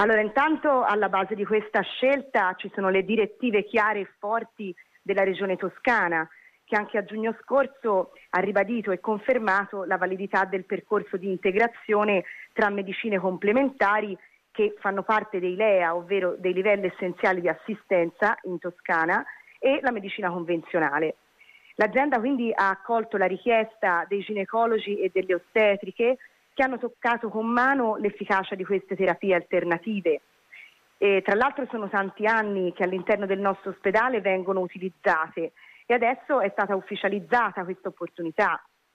Allora, intanto alla base di questa scelta ci sono le direttive chiare e forti della Regione Toscana, che anche a giugno scorso ha ribadito e confermato la validità del percorso di integrazione tra medicine complementari che fanno parte dei LEA, ovvero dei livelli essenziali di assistenza in Toscana, e la medicina convenzionale. L'azienda quindi ha accolto la richiesta dei ginecologi e delle ostetriche che hanno toccato con mano l'efficacia di queste terapie alternative. E tra l'altro sono tanti anni che all'interno del nostro ospedale vengono utilizzate e adesso è stata ufficializzata questa opportunità.